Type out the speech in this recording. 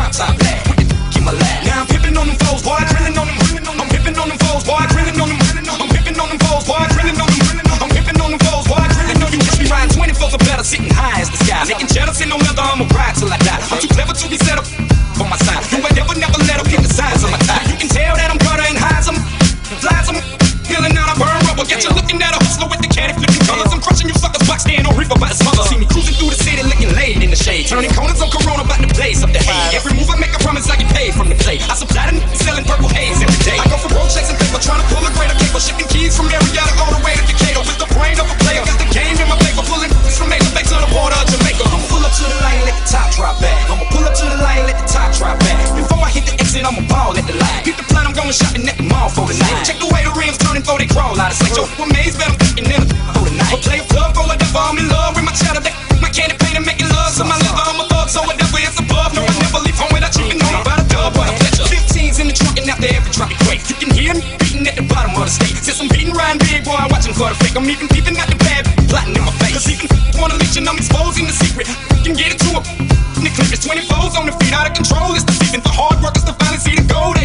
top black. Keep my lap. Now I'm pimping on them foes, boy, drilling on them. I'm pimping on them foes, boy, drilling on them. I'm pimping on them foes, boy, drilling on them. I'm pimping on them foes, boy, drilling on them. Just be riding 24s or better, sitting high as the sky. Making jealous and no leather, I'ma ride till I die. I'm too clever to be set up on my side. You ain't never let up get the size of my tie. You can tell that I'm gutter and hides them, flies them. Feeling out, I burn rubber. Get you looking at a hustler with the caddy flipping colors. I'm crushing you suckers, box stand on reefer by his mother. See me cruising through the city, looking laid in the shade. Turning corners on Corona, about to blaze up the hay. Every move I make, I promise I get paid from the play. I supply the selling purple haze every day. I go for road checks and paper, trying to pull a greater cable. Shipping keys from Marietta all the way to Decatur. With the brain of a player, got the game in my paper. Pulling from Major Bay to the border of Jamaica. I'ma pull up to the line, let the top drop back. I'ma pull up to the line, let the top drop back. Before I hit the exit, I'ma ball at the line. Keep the plan, I'm going shopping at the mall for the night. Check the way the rims turning for they crawl out of sight. Yo, what maze, bet I'm thinking in for the night. I'll play a plug for whatever, I'm in love with my cheddar. My candy paint and making love to my liver. I'm a thug, so whatever is above. No, I never leave home without chicken on about a dub. What a pleasure. 15's in the trunk and out there every drop it quake. You can hear me beating at the bottom of the state. Since I'm beating riding big boy, watching for the fake. I'm even peeping at the bad, plotting in my face. Cause even wanna leech and I'm exposing the secret. You can get it to a the clip is 24's on the feet, out of control. It's deceiving the hard workers to finally see the gold.